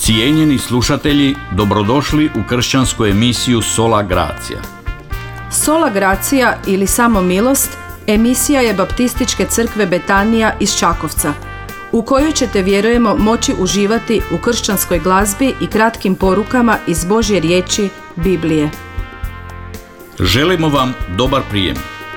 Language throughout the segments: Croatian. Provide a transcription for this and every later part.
Cijenjeni slušatelji, dobrodošli u kršćansku emisiju Sola Gracia. Sola Gracia ili Samo milost emisija je Baptističke crkve Betanija iz Čakovca, u kojoj ćete, vjerujemo, moći uživati u kršćanskoj glazbi i kratkim porukama iz Božje riječi, Biblije. Želimo vam dobar prijem.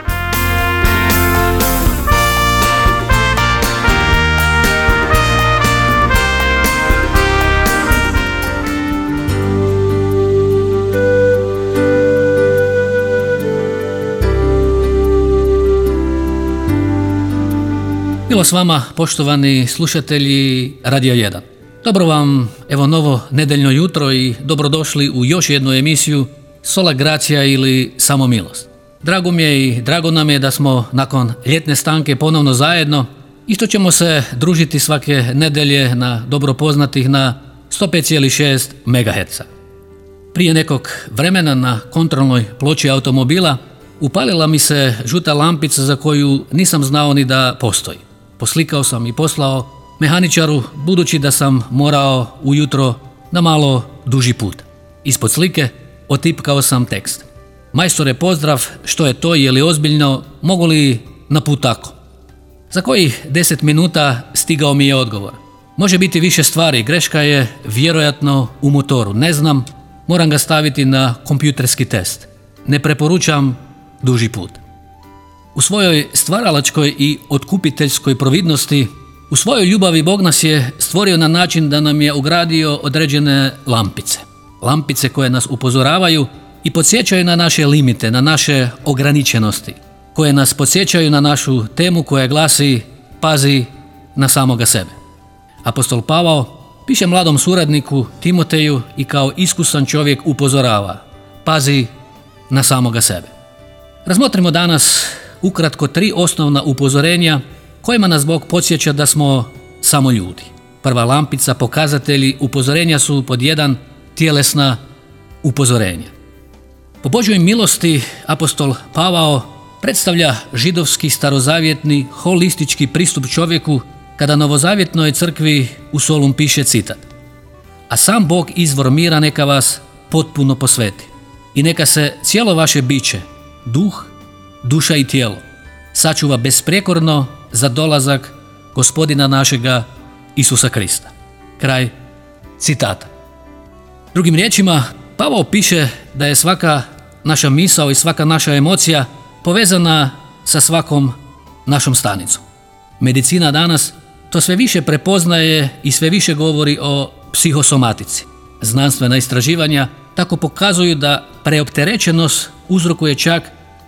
Bilo s vama, poštovani slušatelji Radio 1. Dobro vam, evo, novo nedeljno jutro i dobrodošli u još jednu emisiju Sola Gracia ili Samo milost. Drago mi je i drago nam je da smo nakon ljetne stanke ponovno zajedno. Isto ćemo se družiti svake nedelje na dobro poznatih na 105,6 MHz. Prije nekog vremena na kontrolnoj ploči automobila upalila mi se žuta lampica za koju nisam znao ni da postoji. Poslikao sam i poslao mehaničaru, budući da sam morao ujutro na malo duži put. Ispod slike otipkao sam tekst. Majstore, pozdrav, što je to, je li ozbiljno, mogu li na put tako? Za kojih 10 minuta stigao mi je odgovor. Može biti više stvari, greška je vjerojatno u motoru, ne znam, moram ga staviti na kompjuterski test. Ne preporučam duži put. U svojoj stvaralačkoj i otkupiteljskoj providnosti, u svojoj ljubavi Bog nas je stvorio na način da nam je ugradio određene lampice. Lampice koje nas upozoravaju i podsjećaju na naše limite, na naše ograničenosti, koje nas podsjećaju na našu temu koja glasi pazi na samoga sebe. Apostol Pavao piše mladom suradniku Timoteju i kao iskusan čovjek upozorava: pazi na samoga sebe. Razmotrimo danas ukratko 3 osnovna upozorenja kojima nas Bog podsjeća da smo samo ljudi. Prva lampica, pokazatelji upozorenja su pod 1 tjelesna upozorenja. Po Božjoj milosti apostol Pavao predstavlja židovski starozavjetni holistički pristup čovjeku kada novozavjetnoj crkvi u Solun piše citat: a sam Bog izvor mira neka vas potpuno posveti i neka se cijelo vaše biće, duh, duša i tijelo sačuva besprijekorno za dolazak Gospodina našega Isusa Krista. Kraj citata. Drugim riječima, Pavao piše da je svaka naša misao i svaka naša emocija povezana sa svakom našom stanicom. Medicina danas to sve više prepoznaje i sve više govori o psihosomatici. Znanstvena istraživanja tako pokazuju da preopterećenost uzrokuje čak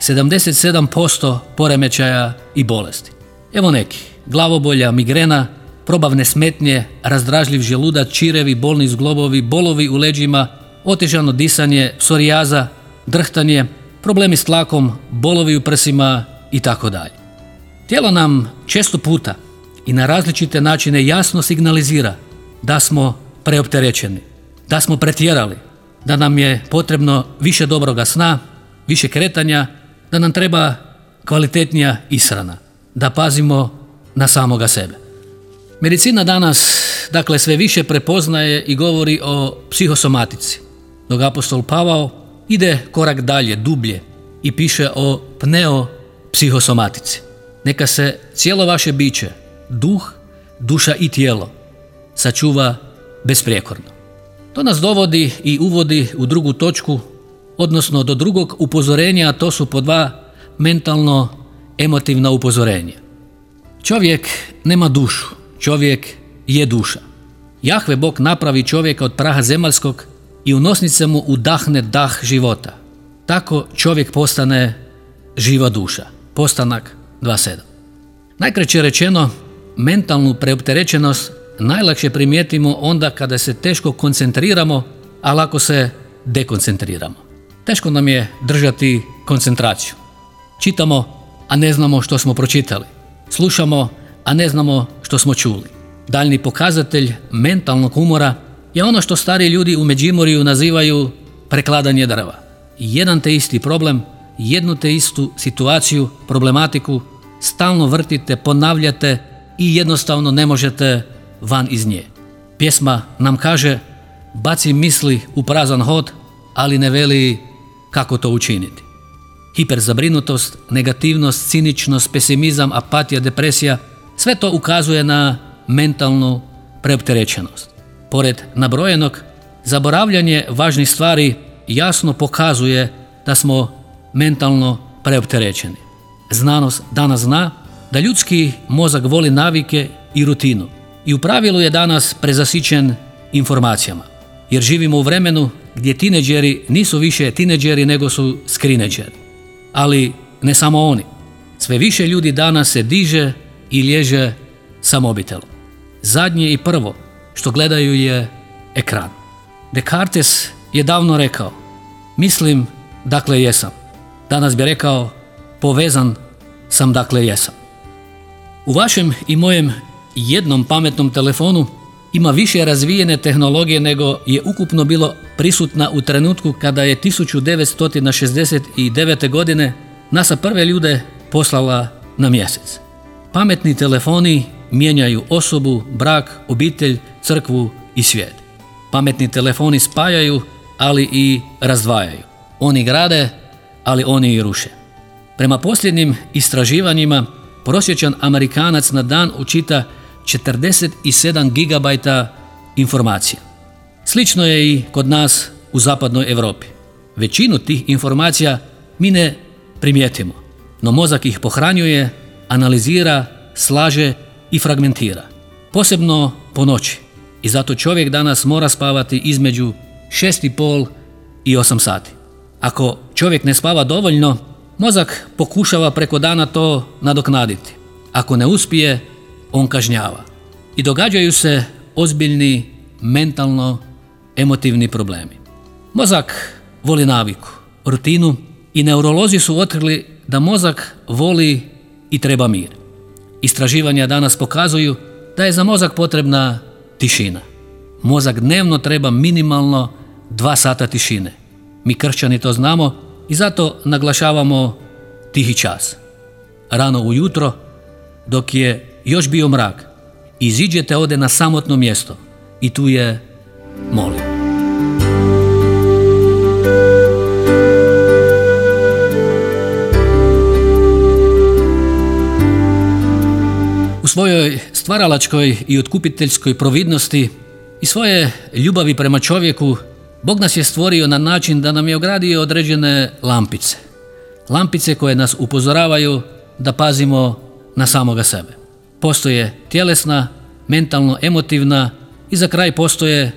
77% poremećaja i bolesti. Evo neki: glavobolja, migrena, probavne smetnje, razdražljiv želudac, čirevi, bolni zglobovi, bolovi u leđima, otežano disanje, psorijaza, drhtanje, problemi s tlakom, bolovi u prsima itd. Tijelo nam često puta i na različite načine jasno signalizira da smo preopterećeni, da smo pretjerali, da nam je potrebno više dobroga sna, više kretanja, da nam treba kvalitetnija ishrana, da pazimo na samoga sebe. Medicina danas, dakle, sve više prepoznaje i govori o psihosomatici, dok apostol Pavao ide korak dalje, dublje i piše o pneopsihosomatici. Neka se cijelo vaše biće, duh, duša i tijelo sačuva besprijekorno. To nas dovodi i uvodi u drugu točku, odnosno do drugog upozorenja, a to su po 2 mentalno-emotivna upozorenja. Čovjek nema dušu, čovjek je duša. Jahve Bog napravi čovjeka od praha zemaljskog i u nosnice mu udahne dah života. Tako čovjek postane živa duša. Postanak 2.7. Najkraće rečeno, mentalnu preopterećenost najlakše primijetimo onda kada se teško koncentriramo, a lako se dekoncentriramo. Teško nam je držati koncentraciju. Čitamo, a ne znamo što smo pročitali. Slušamo, a ne znamo što smo čuli. Daljni pokazatelj mentalnog umora je ono što stari ljudi u Međimurju nazivaju prekladanje drva. Jedan te isti problem, jednu te istu situaciju, problematiku stalno vrtite, ponavljate i jednostavno ne možete van iz nje. Pjesma nam kaže: baci misli u prazan hod, ali ne veli kako to učiniti. Hiperzabrinutost, negativnost, ciničnost, pesimizam, apatija, depresija, sve to ukazuje na mentalnu preopterećenost. Pored nabrojenog, zaboravljanje važnih stvari jasno pokazuje da smo mentalno preopterećeni. Znanost danas zna da ljudski mozak voli navike i rutinu i u pravilu je danas prezasićen informacijama, jer živimo u vremenu gdje tineđeri nisu više tineđeri nego su skrineđeri. Ali ne samo oni. Sve više ljudi danas se diže i liježe sa mobitelom. Zadnje i prvo što gledaju je ekran. Descartes je davno rekao: mislim dakle jesam. Danas bi rekao: povezan sam dakle jesam. U vašem i mojem jednom pametnom telefonu ima više razvijene tehnologije nego je ukupno bilo prisutna u trenutku kada je 1969. godine NASA prve ljude poslala na mjesec. Pametni telefoni mijenjaju osobu, brak, obitelj, crkvu i svijet. Pametni telefoni spajaju, ali i razdvajaju. Oni grade, ali oni i ruše. Prema posljednjim istraživanjima, prosječan Amerikanac na dan učita 47 gigabajta informacija. Slično je i kod nas u zapadnoj Europi. Većinu tih informacija mi ne primijetimo, no mozak ih pohranjuje, analizira, slaže i fragmentira. Posebno po noći. I zato čovjek danas mora spavati između 6,5 i 8 sati. Ako čovjek ne spava dovoljno, mozak pokušava preko dana to nadoknaditi. Ako ne uspije, on kažnjava. I događaju se ozbiljni mentalno-emotivni problemi. Mozak voli naviku, rutinu i neurolozi su otkrili da mozak voli i treba mir. Istraživanja danas pokazuju da je za mozak potrebna tišina. Mozak dnevno treba minimalno 2 sata tišine. Mi kršćani to znamo i zato naglašavamo tihi čas. Rano ujutro, dok je još bio mrak, iziđete ode na samotno mjesto i tu je molim. U svojoj stvaralačkoj i otkupiteljskoj providnosti i svoje ljubavi prema čovjeku, Bog nas je stvorio na način da nam je ogradio određene lampice. Lampice koje nas upozoravaju da pazimo na samoga sebe. Postoje tjelesna, mentalno-emotivna i za kraj postoje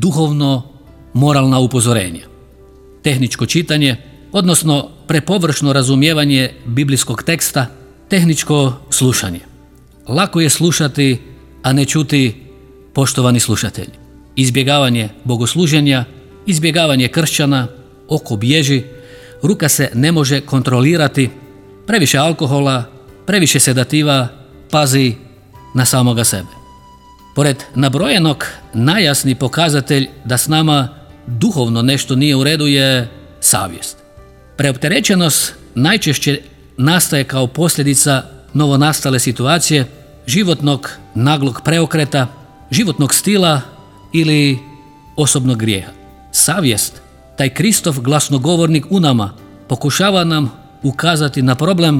duhovno-moralna upozorenja. Tehničko čitanje, odnosno prepovršno razumijevanje biblijskog teksta, tehničko slušanje. Lako je slušati, a ne čuti, poštovani slušatelji. Izbjegavanje bogosluženja, izbjegavanje kršćana, oko bježi, ruka se ne može kontrolirati, previše alkohola, previše sedativa, pazi na samoga sebe. Pored nabrojenog, najjasniji pokazatelj da s nama duhovno nešto nije u redu je savjest. Preopterećenost najčešće nastaje kao posljedica novonastale situacije, životnog naglog preokreta, životnog stila ili osobnog grijeha. Savjest, taj Kristov glasnogovornik u nama, pokušava nam ukazati na problem,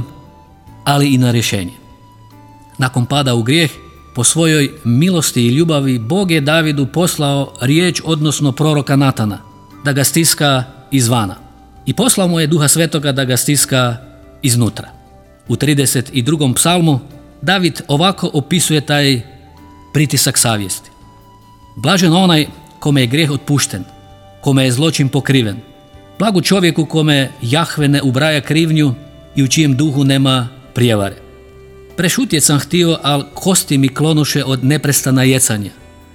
ali i na rješenje. Nakon pada u grijeh, po svojoj milosti i ljubavi, Bog je Davidu poslao riječ, odnosno proroka Natana, da ga stiska izvana. I poslao mu je Duha Svetoga da ga stiska iznutra. U 32. psalmu David ovako opisuje taj pritisak savjesti. Blažen onaj kome je grijeh otpušten, kome je zločin pokriven. Blago čovjeku kome Jahve ne ubraja krivnju i u čijem duhu nema prijevare. Prešutjet sam htio, al kosti mi klonuše od neprestana jecanja.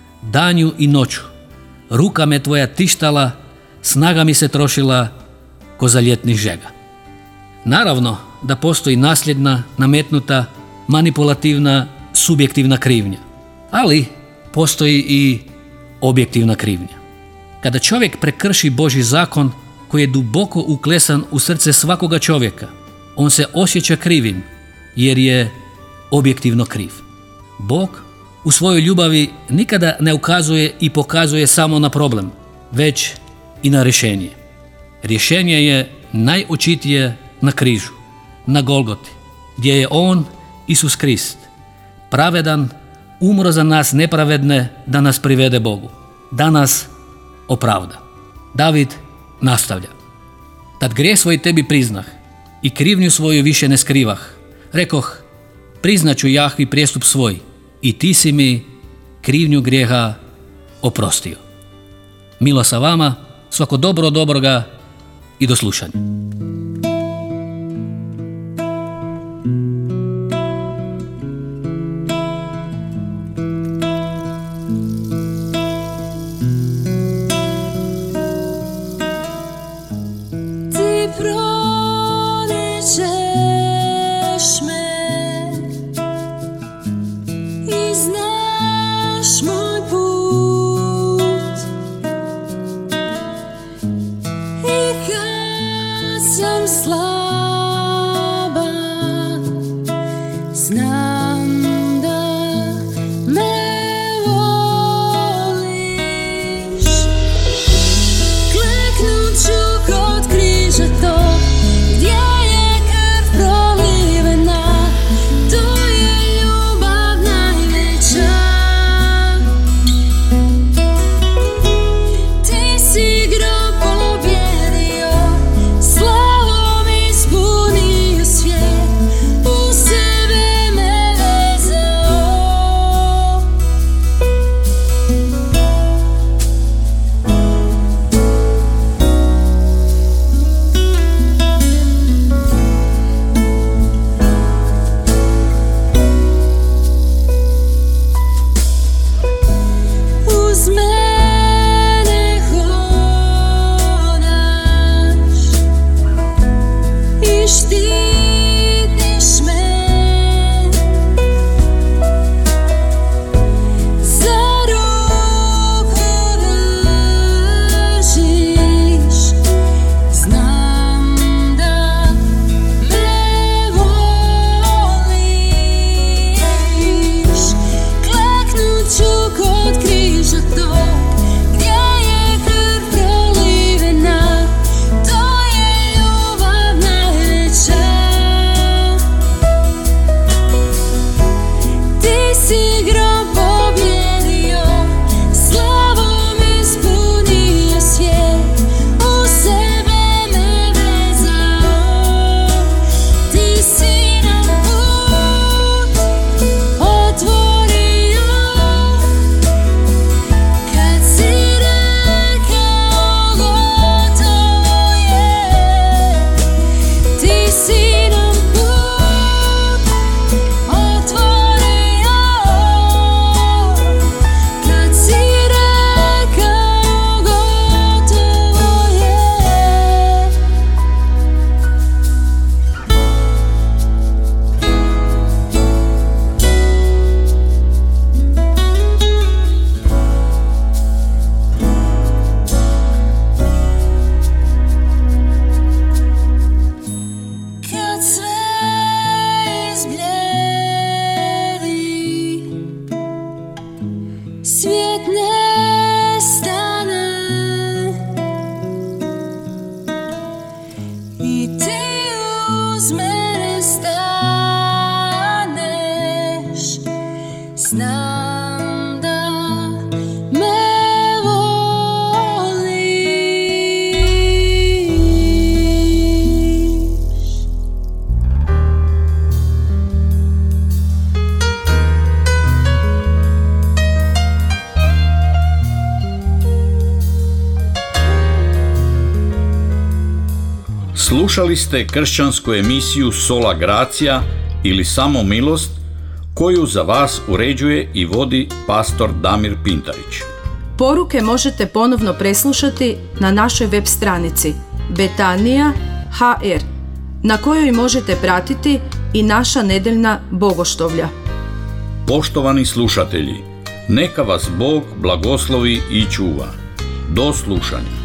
Danju i noću. Ruka me tvoja tištala, snaga mi se trošila ko za ljetnih žega. Naravno da postoji nasljedna, nametnuta, manipulativna, subjektivna krivnja. Ali postoji i objektivna krivnja. Kada čovjek prekrši Božji zakon koji je duboko uklesan u srce svakoga čovjeka, on se osjeća krivim jer je objektivno kriv. Bog u svojoj ljubavi nikada ne ukazuje i pokazuje samo na problem, već i na rješenje. Rješenje je najočitije na križu, na Golgoti, gdje je On, Isus Krist, pravedan, umro za nas nepravedne da nas privede Bogu, da nas opravda. David nastavlja. Tad grijeh svoj tebi priznah i krivnju svoju više ne skrivah. Rekoh, priznaću Jahvi prijestup svoj i ti si mi krivnju grijeha oprostio. Milo sa vama, svako dobro od dobroga i do slušanja. Znam da me voliš, kleknut ću kod križa tog, gdje je krv prolivena, to je ljubav najveća. Ti si grob pobjedio, slavom ispunio svijet, u sebe me vezao. Uz mene hodaš i štitiš me, za ruku držiš, znam da me voliš. Kleknut ću kod križa tog, gdje je krv prolivena, to je ljubav najveća. Ti si grob pobjedio, slavom ispunio svijet, u sebe me vezao. Ti si nam put otvorio, kad si rekao gotovo je. Ti si nam put otvorio, kad si rekao gotovo je. Kad sve izbljedi, svijet nestane i ti uz mene staneš, znam da me voliš. Slušali ste kršćansku emisiju Sola Gracia ili Samo milost, koju za vas uređuje i vodi pastor Damir Pintarić. Poruke možete ponovno preslušati na našoj web stranici Betanija.hr, na kojoj možete pratiti i naša nedeljna bogoštovlja. Poštovani slušatelji, neka vas Bog blagoslovi i čuva. Do slušanja.